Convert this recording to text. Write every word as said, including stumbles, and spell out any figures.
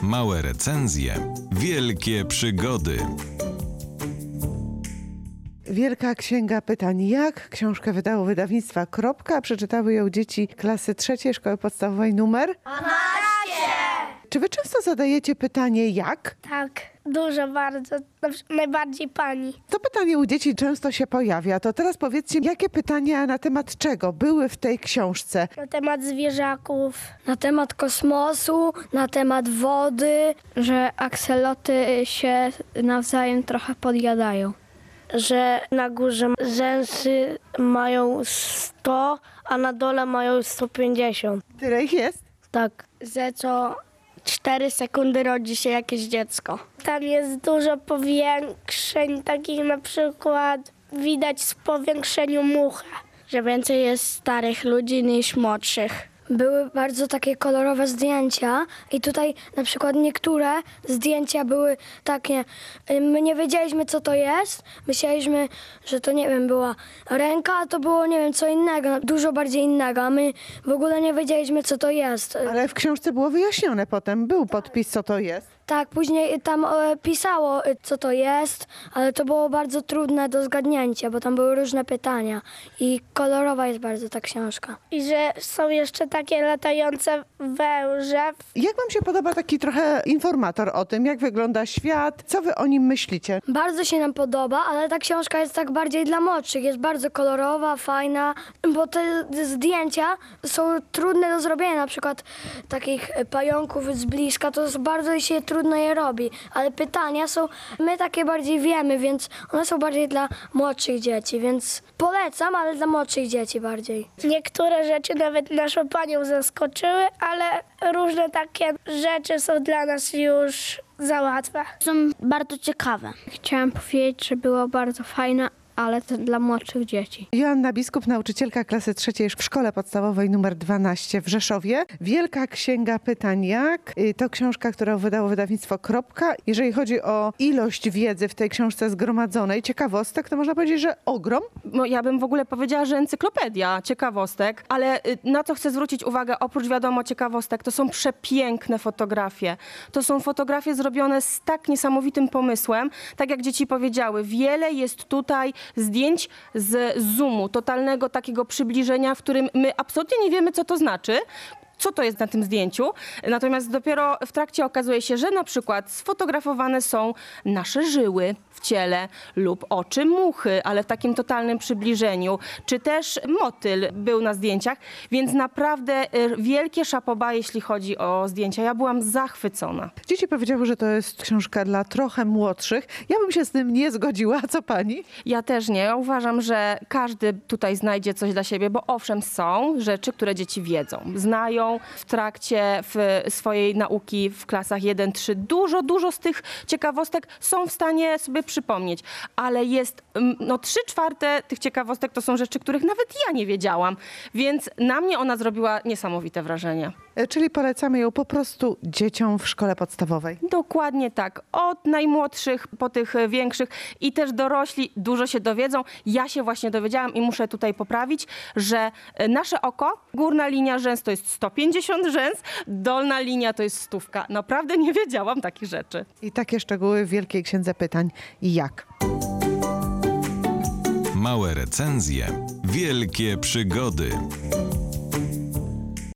Małe recenzje, wielkie przygody. Wielka Księga Pytań. Jak? Książkę wydało wydawnictwa Kropka. Przeczytały ją dzieci klasy trzeciej Szkoły Podstawowej numer dwanaście. Czy wy często zadajecie pytanie jak? Tak, dużo bardzo. Najbardziej pani. To pytanie u dzieci często się pojawia. To teraz powiedzcie, jakie pytania na temat czego były w tej książce? Na temat zwierzaków. Na temat kosmosu, na temat wody, że akseloty się nawzajem trochę podjadają. Że na górze rzęsy mają sto, a na dole mają sto pięćdziesiąt. Tyle ich jest? Tak, że co cztery sekundy rodzi się jakieś dziecko. Tam jest dużo powiększeń, takich na przykład widać w powiększeniu muchę. Że więcej jest starych ludzi niż młodszych. Były bardzo takie kolorowe zdjęcia i tutaj na przykład niektóre zdjęcia były takie, my nie wiedzieliśmy co to jest, myśleliśmy, że to nie wiem, była ręka, a to było nie wiem co innego, dużo bardziej innego, a my w ogóle nie wiedzieliśmy co to jest. Ale w książce było wyjaśnione potem, był podpis co to jest. Tak, później tam e, pisało e, co to jest, ale to było bardzo trudne do zgadnięcia, bo tam były różne pytania i kolorowa jest bardzo ta książka. I że są jeszcze takie latające węże. Jak wam się podoba taki trochę informator o tym, jak wygląda świat? Co wy o nim myślicie? Bardzo się nam podoba, ale ta książka jest tak bardziej dla młodszych. Jest bardzo kolorowa, fajna, bo te zdjęcia są trudne do zrobienia. Na przykład takich pająków z bliska, to jest bardzo się trudno je robi. Ale pytania są, my takie bardziej wiemy, więc one są bardziej dla młodszych dzieci, więc polecam, ale dla młodszych dzieci bardziej. Niektóre rzeczy nawet naszą panią zaskoczyły, ale różne takie rzeczy są dla nas już za łatwe. Są bardzo ciekawe. Chciałam powiedzieć, że była bardzo fajna, ale to dla młodszych dzieci. Joanna Biskup, nauczycielka klasy trzeciej w Szkole Podstawowej numer dwanaście w Rzeszowie. Wielka Księga Pytań jak? To książka, którą wydało wydawnictwo Kropka. Jeżeli chodzi o ilość wiedzy w tej książce zgromadzonej, ciekawostek, to można powiedzieć, że ogrom. No, ja bym w ogóle powiedziała, że encyklopedia ciekawostek, ale y, na co chcę zwrócić uwagę, oprócz wiadomo ciekawostek, to są przepiękne fotografie. To są fotografie zrobione z tak niesamowitym pomysłem. Tak jak dzieci powiedziały, wiele jest tutaj zdjęć z zoomu, totalnego takiego przybliżenia, w którym my absolutnie nie wiemy, co to znaczy, co to jest na tym zdjęciu. Natomiast dopiero w trakcie okazuje się, że na przykład sfotografowane są nasze żyły w ciele lub oczy muchy, ale w takim totalnym przybliżeniu, czy też motyl był na zdjęciach, więc naprawdę wielkie szapoba, jeśli chodzi o zdjęcia. Ja byłam zachwycona. Dzieci powiedziały, że to jest książka dla trochę młodszych. Ja bym się z tym nie zgodziła. Co pani? Ja też nie. Ja uważam, że każdy tutaj znajdzie coś dla siebie, bo owszem są rzeczy, które dzieci wiedzą, znają w trakcie w swojej nauki w klasach jeden trzy. Dużo, dużo z tych ciekawostek są w stanie sobie przypomnieć, ale jest no trzy czwarte tych ciekawostek to są rzeczy, których nawet ja nie wiedziałam, więc na mnie ona zrobiła niesamowite wrażenie. Czyli polecamy ją po prostu dzieciom w szkole podstawowej. Dokładnie tak. Od najmłodszych po tych większych i też dorośli dużo się dowiedzą. Ja się właśnie dowiedziałam i muszę tutaj poprawić, że nasze oko, górna linia rzęs to jest sto pięćdziesiąt rzęs, dolna linia to jest stówka. Naprawdę nie wiedziałam takich rzeczy. I takie szczegóły w Wielkiej Księdze Pytań jak? Małe recenzje, wielkie przygody.